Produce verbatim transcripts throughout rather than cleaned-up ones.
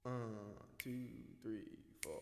One, two, three, four.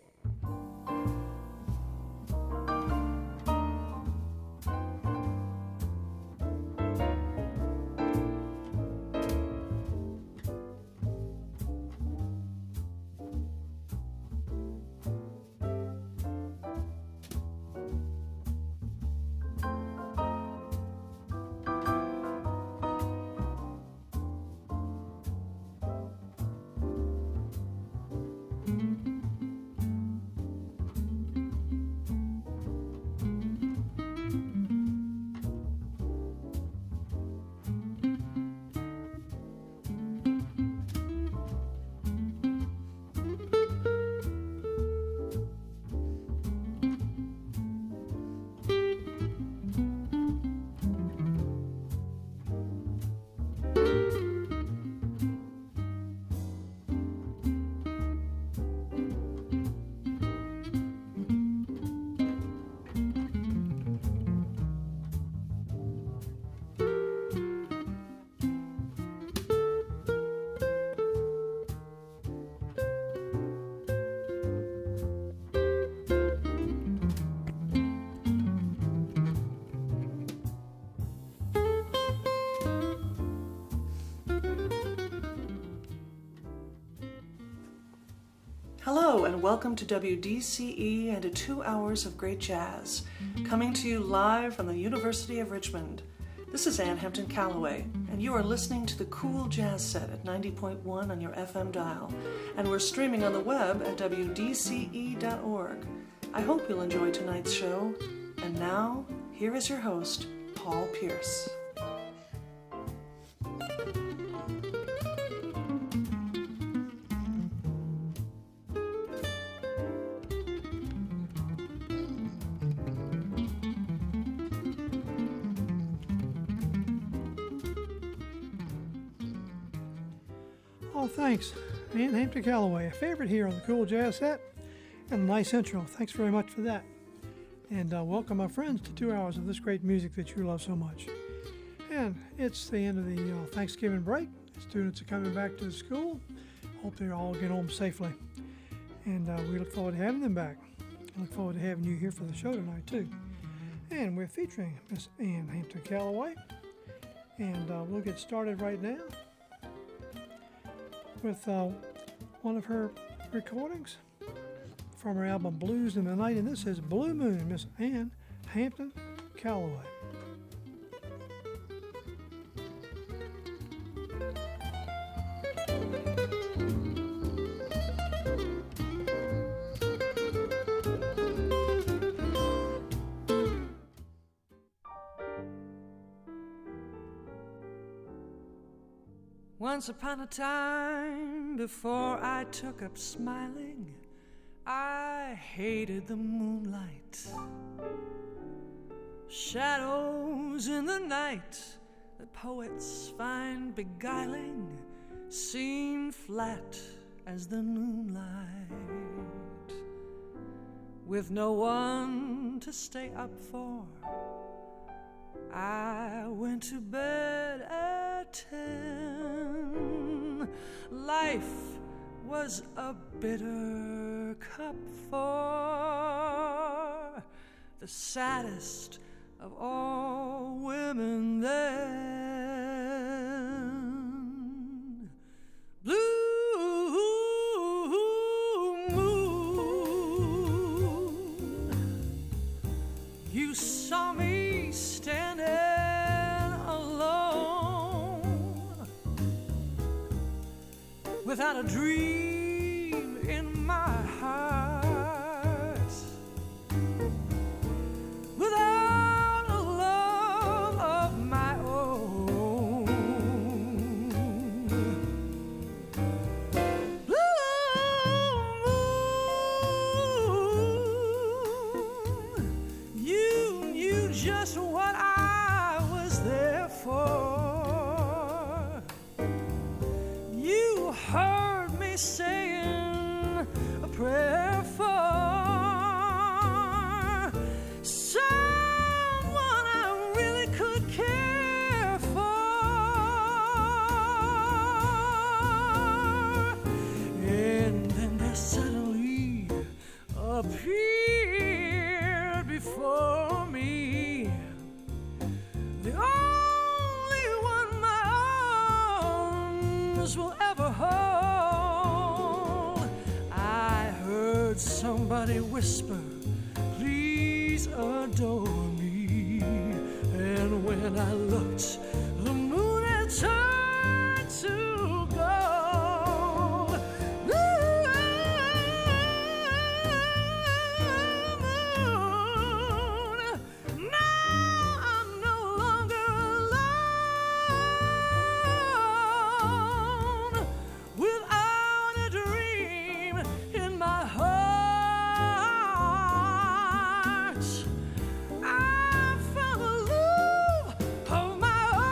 Hello and welcome to W D C E and to two hours of great jazz, coming to you live from the University of Richmond. This is Ann Hampton Calloway, and you are listening to the Cool Jazz Set at ninety point one on your F M dial, and we're streaming on the web at W D C E dot org. I hope you'll enjoy tonight's show, and now, here is your host, Paul Pierce. Oh, thanks. Ann Hampton Calloway, a favorite here on the Cool Jazz Set, and a nice intro. Thanks very much for that. And uh, welcome my friends to two hours of this great music that you love so much. And it's the end of the uh, Thanksgiving break. Students are coming back to the school. Hope they all get home safely. And uh, we look forward to having them back. I look forward to having you here for the show tonight, too. And we're featuring Miss Ann Hampton Calloway. And uh, we'll get started right now with uh, one of her recordings from her album Blues in the Night, and this is Blue Moon, Miss Ann Hampton Calloway. Once upon a time, before I took up smiling, I hated the moonlight. Shadows in the night that poets find beguiling seem flat as the moonlight. With no one to stay up for, I went to bed at ten. Life was a bitter cup for the saddest of all women then. Blue moon, you saw me standing alone, without a dream in my heart, without a love of my own. Blue moon, you knew just what I was there for. You heard me saying somebody whisper, please adore me. And when I looked, the moon had turned to gold. Ooh, moon, now I'm no longer alone. Without a dream in my heart, I found the love of my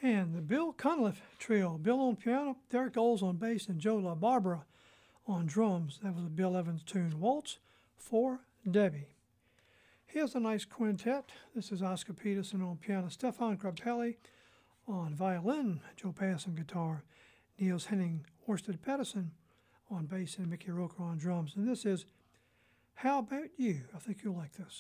And the Bill Cunliffe Trio, Bill on piano, Derek Oles on bass, and Joe LaBarbera on drums. That was a Bill Evans tune, Waltz for Debbie. Here's a nice quintet. This is Oscar Peterson on piano, Stefan Grappelli on violin, Joe Pass on guitar, Niels Henning Orsted Pedersen on bass, and Mickey Roker on drums. And this is How About You? I think you'll like this.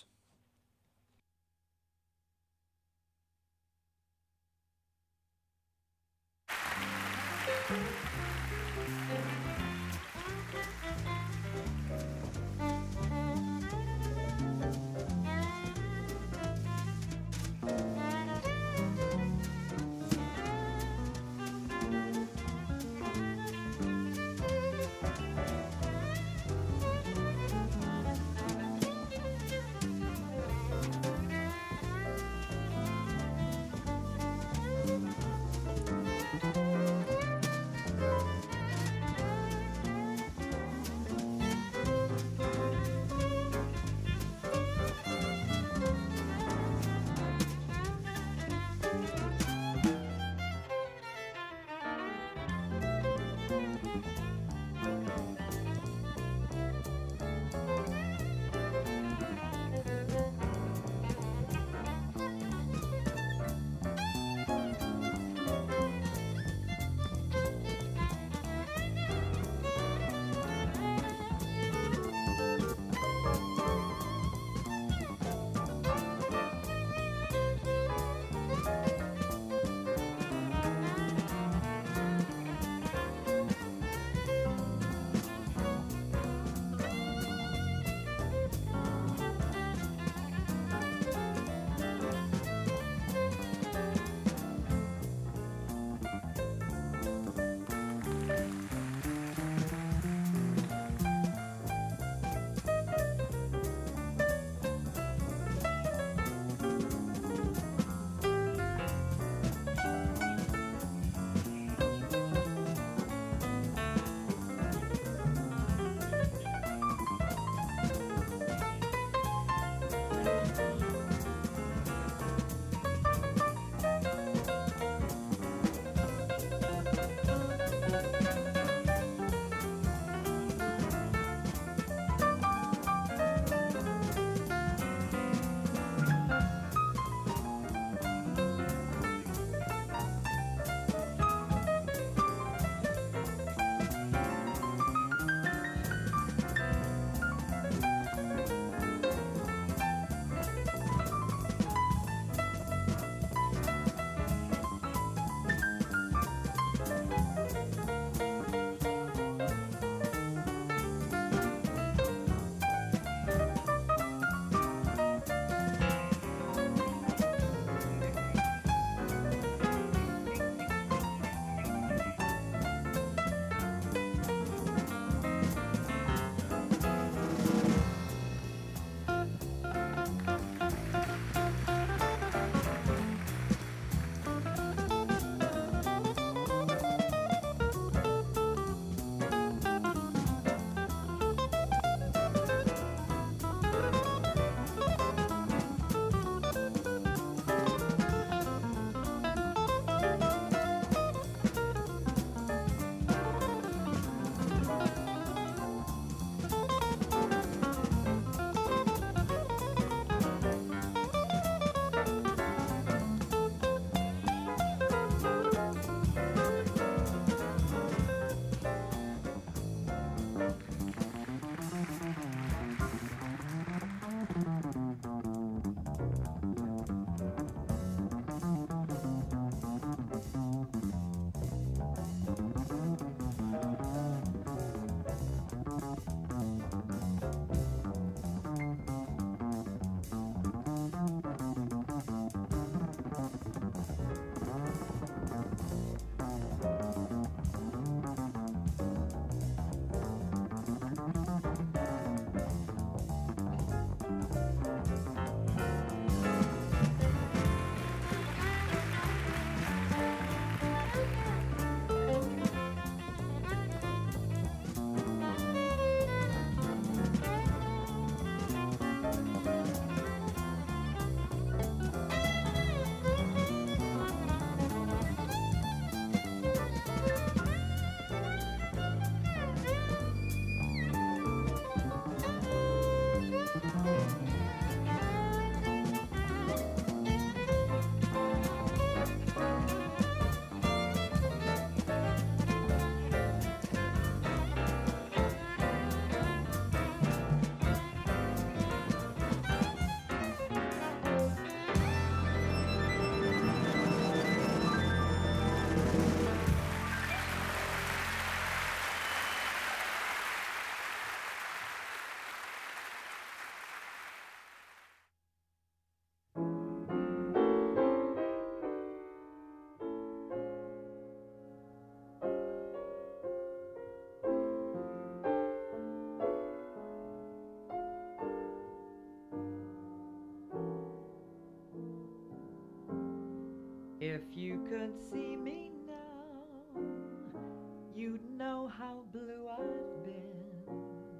you could see me now, you'd know how blue I've been.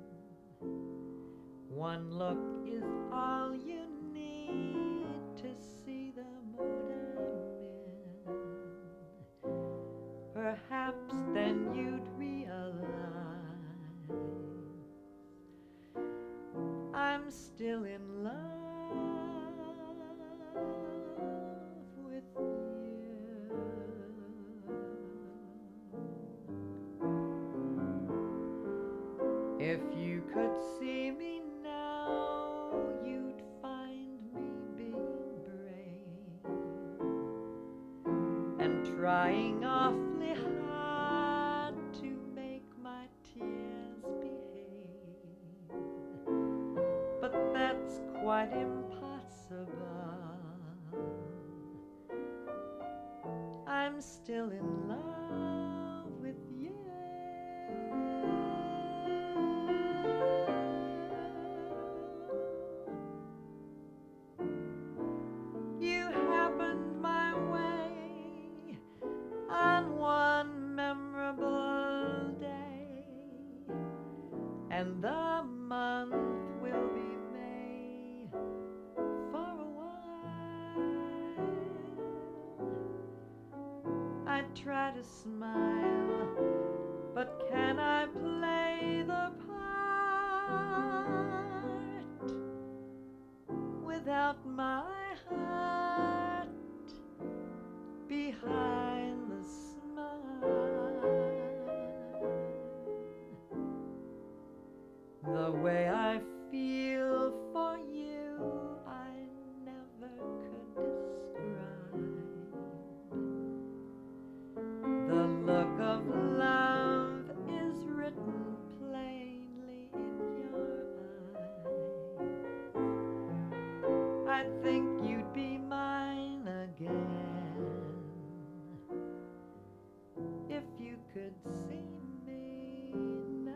One look is all you need to see the mood I'm in. Perhaps then you'd realize I'm still in love with you. If you could see me now, you'd find me being brave and trying awfully hard to make my tears behave. But that's quite impossible. I'm still in love with you. You happened my way on one memorable day, and the month will be May for a while. I try to smile, but can I play the part without my heart behind the smile? The way I feel for you, I never could describe. The look of love is written plainly in your eyes. I think you'd be mine again if you could see me now.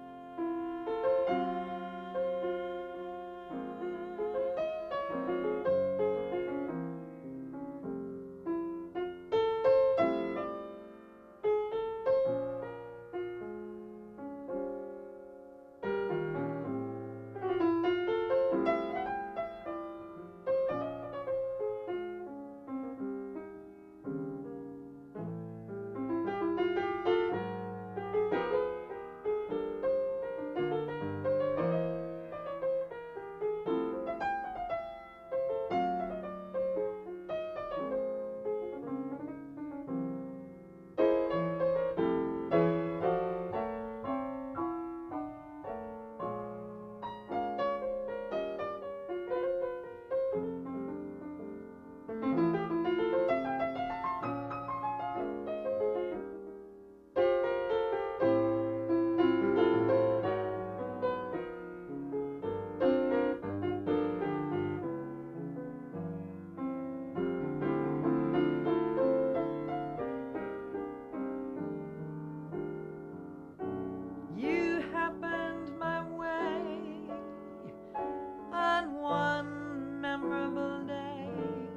You happened my way on one memorable day,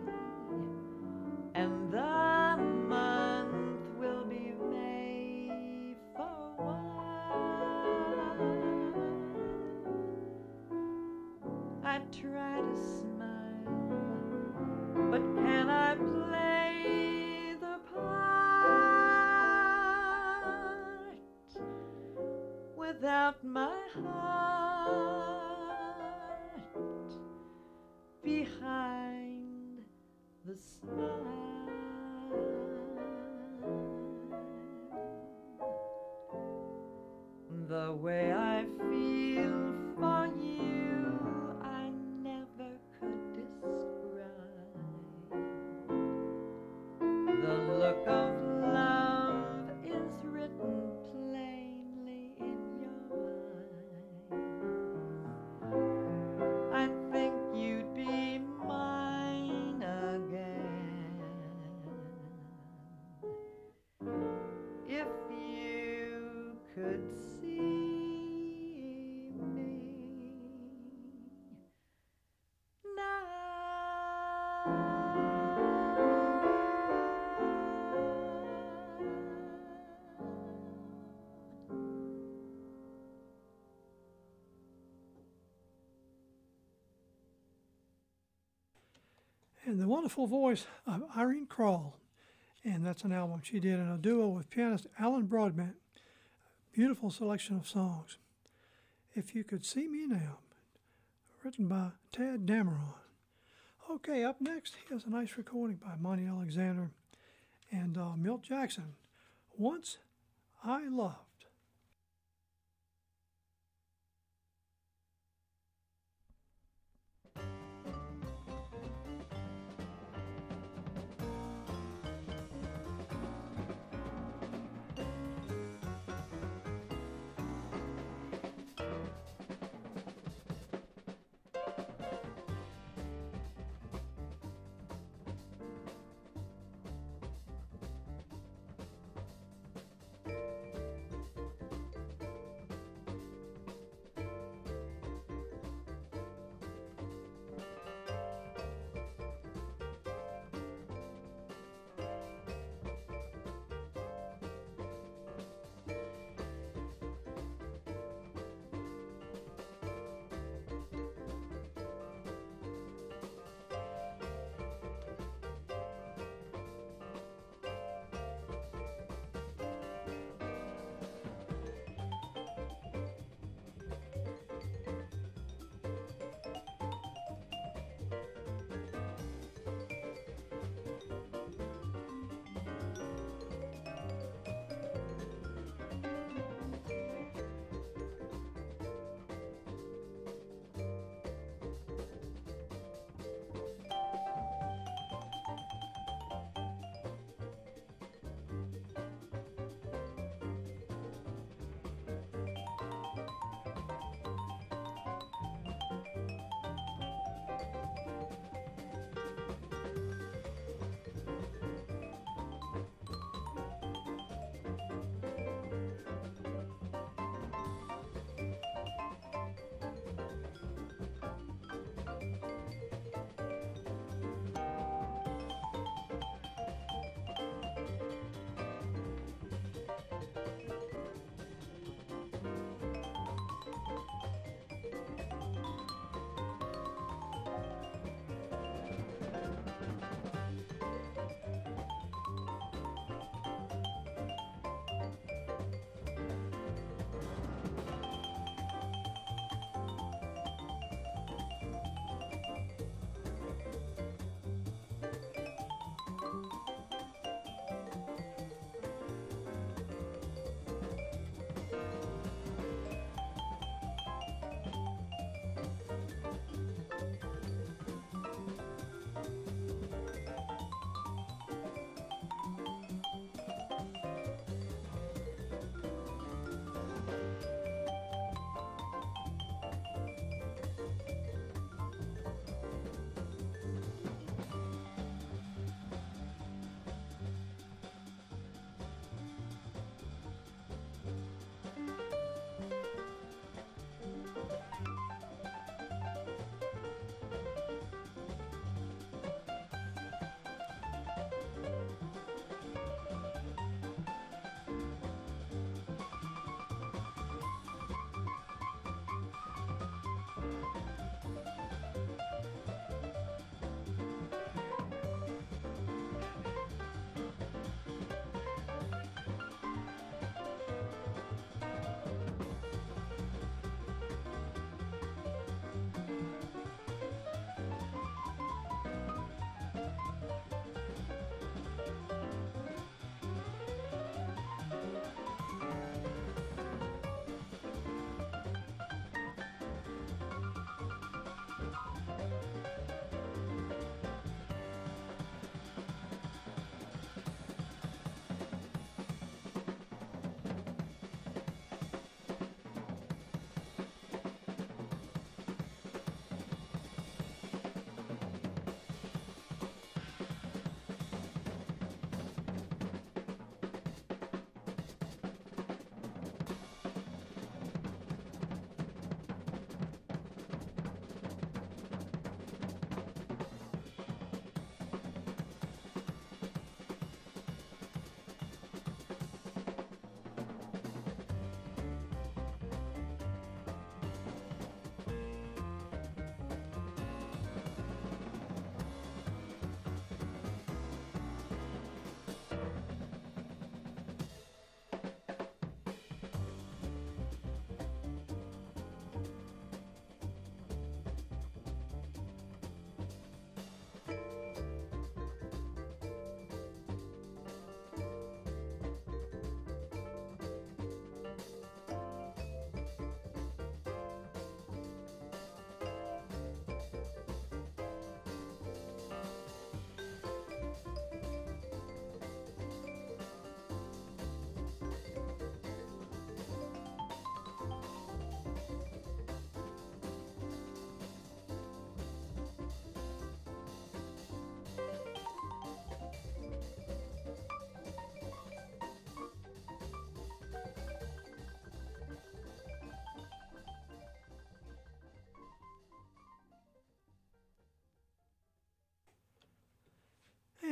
and the month will be May for a while. I try to smile, but can I play the part without my heart behind the smile? The way I feel for you, I never could describe. The look of love is written plainly in your eyes. I think you'd be mine again if you could see me and the wonderful voice of Irene Krall. And that's an album she did in a duo with pianist Alan Broadbent. Beautiful selection of songs. If You Could See Me Now, written by Tad Dameron. Okay, up next, here's a nice recording by Monty Alexander and uh, Milt Jackson. Once I Loved.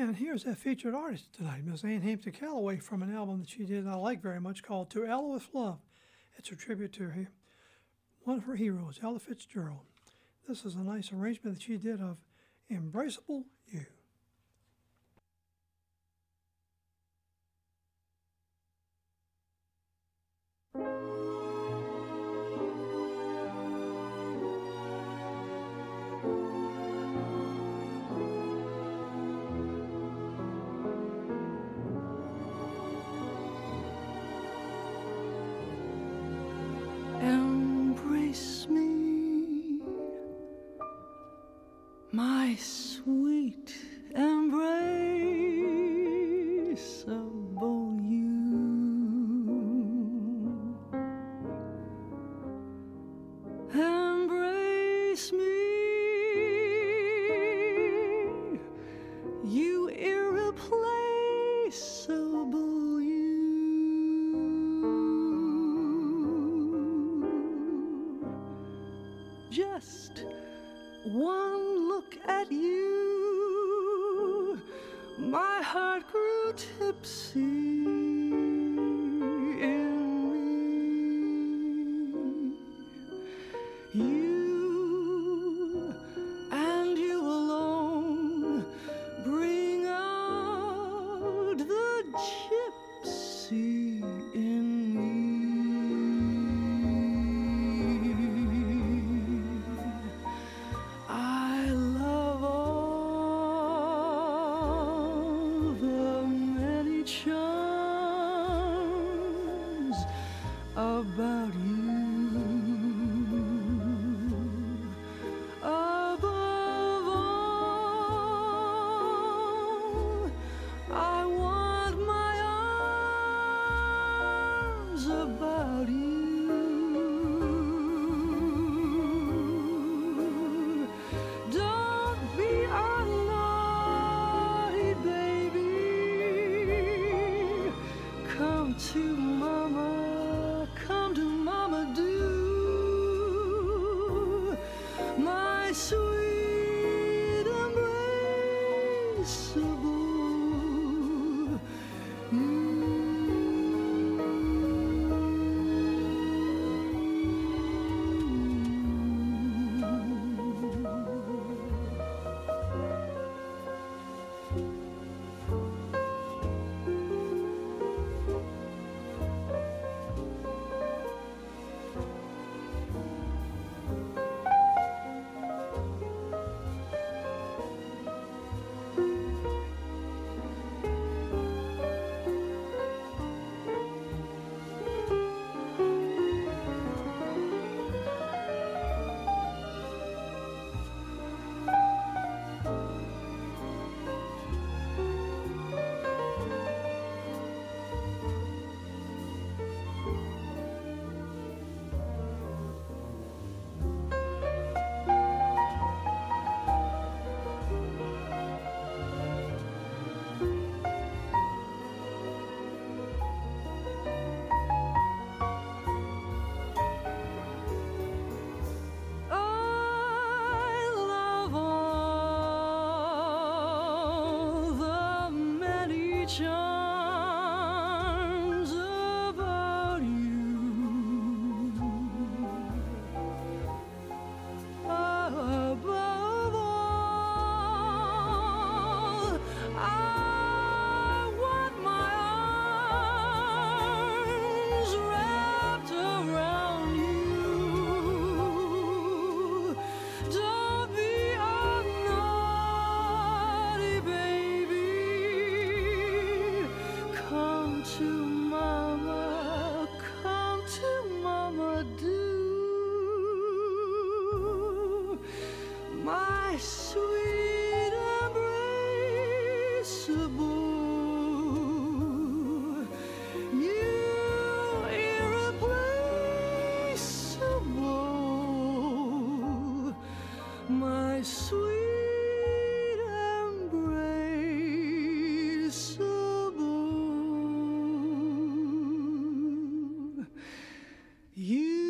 And here's our featured artist tonight, Miss Ann Hampton Callaway, from an album that she did I like very much called To Ella with Love. It's a tribute to her, one of her heroes, Ella Fitzgerald. This is a nice arrangement that she did of Embraceable You. Embrace me, my sweet embraceable you. Embrace me, you irreplaceable you. Just one look at you, my heart grew tipsy in me. You and you alone bring out the gypsy in me. I love all the many charms about you. Above all, I want my arms about you. Don't be a naughty baby. Come to mama, come to mama, do. My sweet embraceable charms about you. Above all, I want my arms wrapped around you. Don't be a naughty baby. Come to mama, come to mama, do. My sweet embraceable, you irreplaceable, my sweet embraceable, you.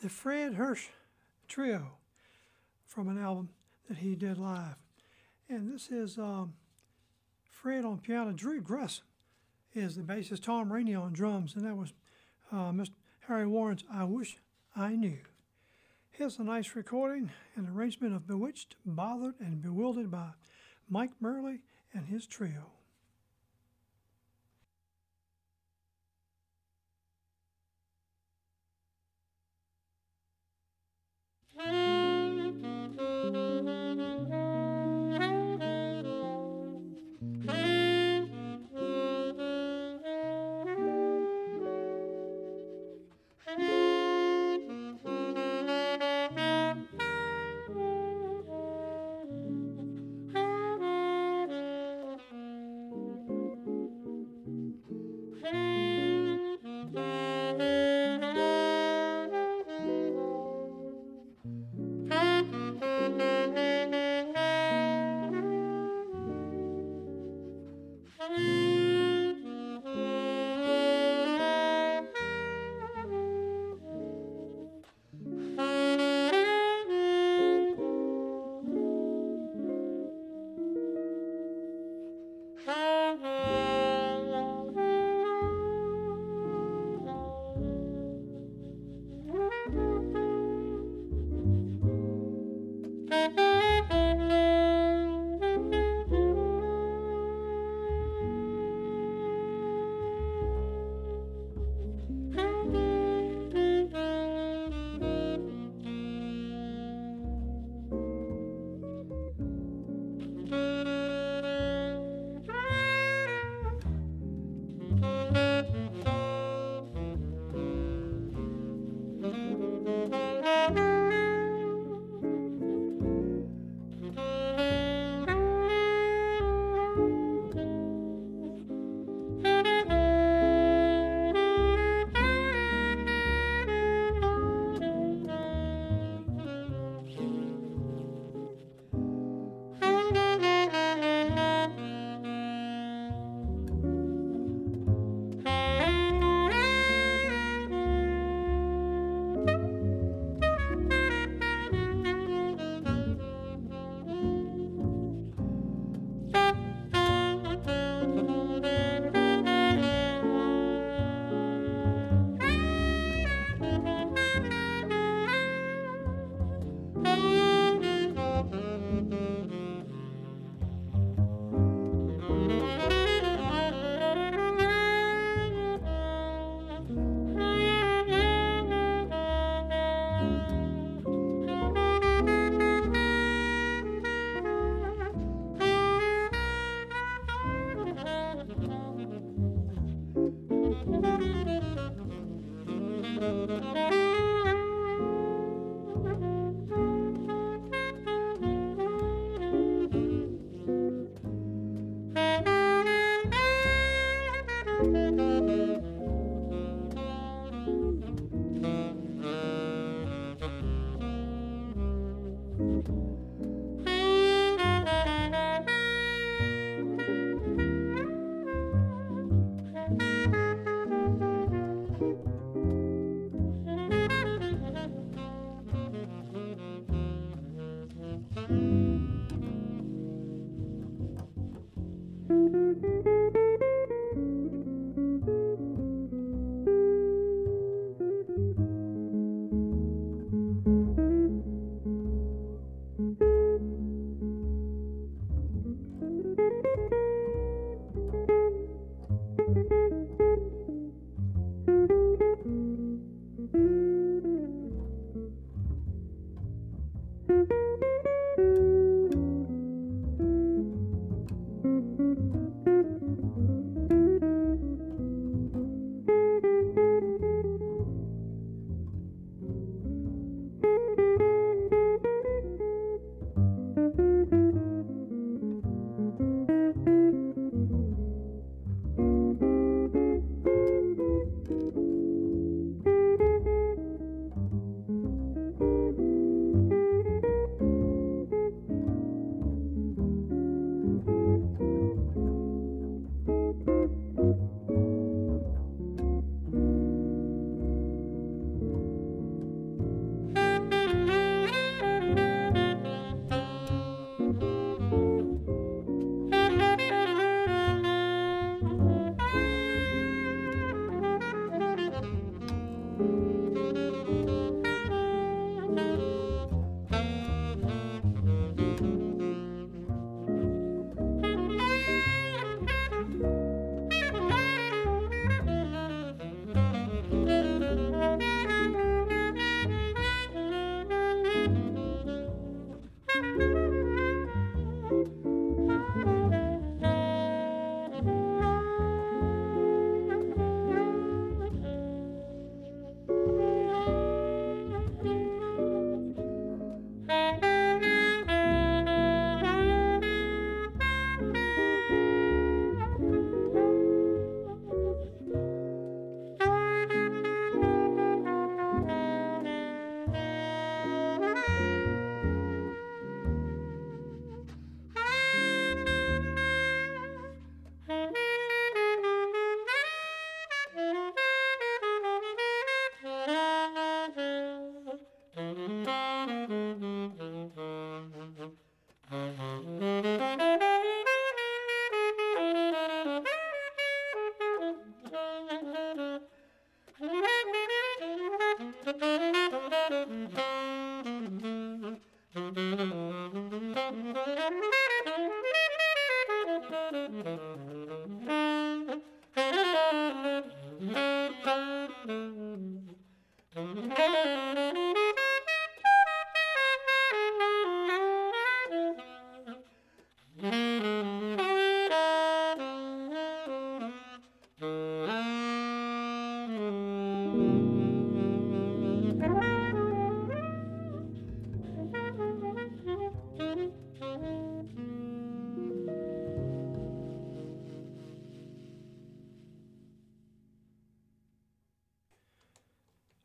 the Fred Hirsch Trio from an album that he did live. And this is um, Fred on piano. Drew Gress is the bassist, Tom Rainey on drums, and that was uh, Mister Harry Warren's I Wish I Knew. Here's a nice recording and arrangement of Bewitched, Bothered, and Bewildered by Mike Murley and his trio.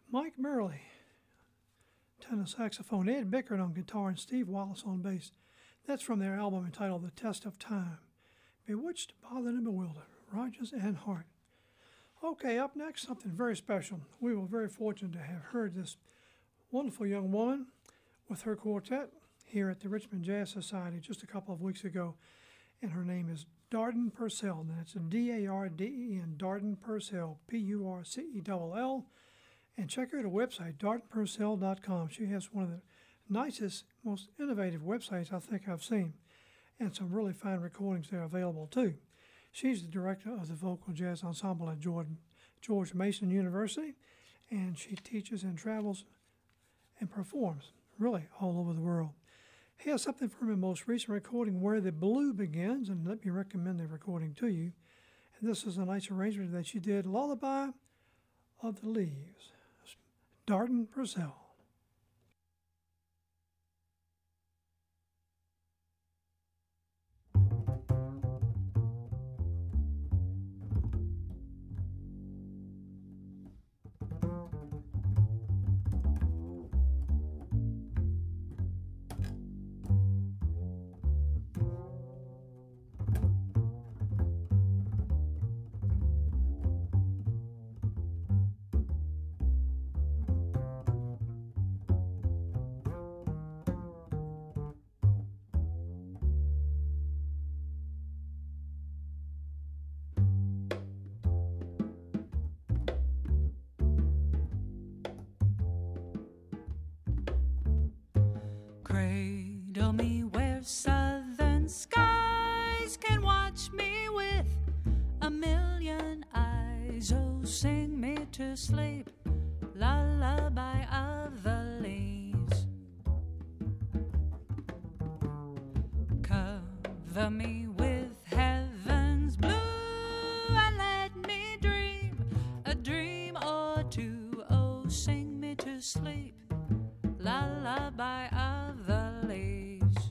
Mike Merrily, tenor saxophone, Ed Bickert on guitar, and Steve Wallace on bass. That's from their album entitled The Test of Time. Bewitched, Bothered, and Bewildered, Rodgers and Hart. Okay, up next, something very special. We were very fortunate to have heard this wonderful young woman with her quartet here at the Richmond Jazz Society just a couple of weeks ago, and her name is Darden Purcell. And it's D A R D E N, Darden Purcell, P U R C E L L. And check her at her website, darden purcell dot com. She has one of the nicest, most innovative websites I think I've seen, and some really fine recordings there available too. She's the director of the Vocal Jazz Ensemble at Jordan, George Mason University, and she teaches and travels and performs really all over the world. Here's something from her most recent recording, Where the Blue Begins, and let me recommend the recording to you. And this is a nice arrangement that she did, Lullaby of the Leaves. Darden Purcell. Cradle me where southern skies can watch me with a million eyes. Oh, sing me to sleep, lullaby of the leaves. Cover me with heaven's blue and let me dream a dream or two. Oh, sing me to sleep, lullaby of the leaves.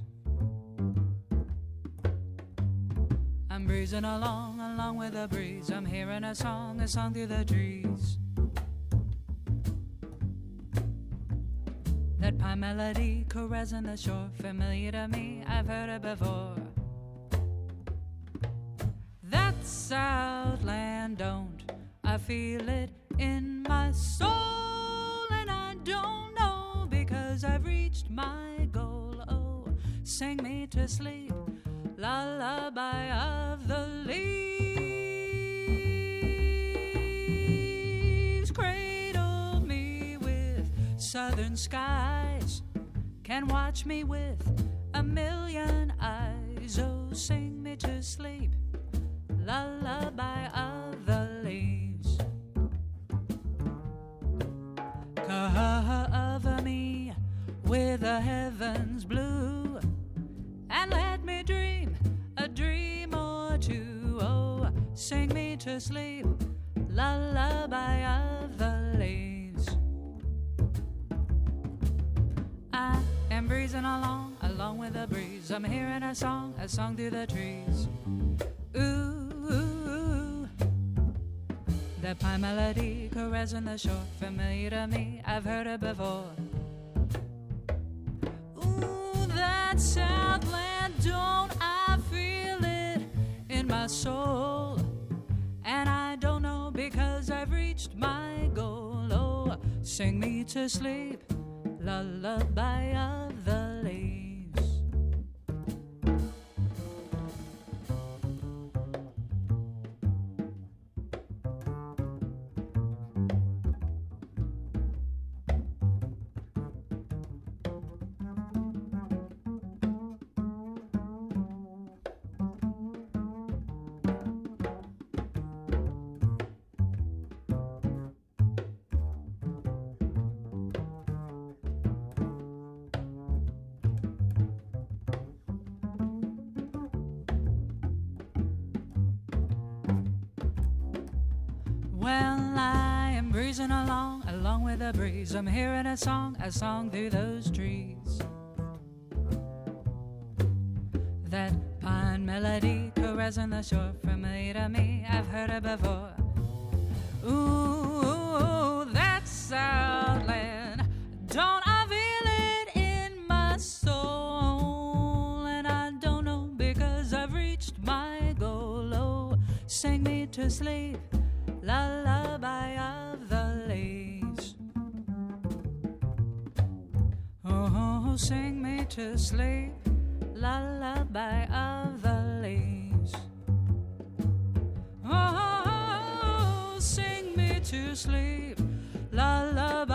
I'm breezing along, along with the breeze. I'm hearing a song, a song through the trees. That pine melody caressing the shore, familiar to me, I've heard it before. That Southland, don't I feel it in my soul, and I don't know because I've reached my goal. Oh, sing me to sleep, lullaby of the leaves. Cradle me with southern skies, can watch me with a million eyes. Oh, sing me to sleep, lullaby of the leaves. Cover me with the heavens blue and let me dream a dream or two. Oh, sing me to sleep, lullaby of the leaves. I am breezing along, along with the breeze. I'm hearing a song, a song through the trees. Ooh, ooh, ooh. That pine melody caressing the shore, familiar to me, I've heard it before. Ooh, that Southland, don't I feel it in my soul? And I don't know because I've reached my goal. Oh, sing me to sleep, lullaby of the leaves. Well, I am breezing along, along with the breeze. I'm hearing a song, a song through those trees. That pine melody caressing the shore, familiar to me, I've heard it before. Ooh, that sound to sleep, lullaby of the lace. Oh, sing me to sleep, lullaby of the lace. Oh, sing me to sleep, lullaby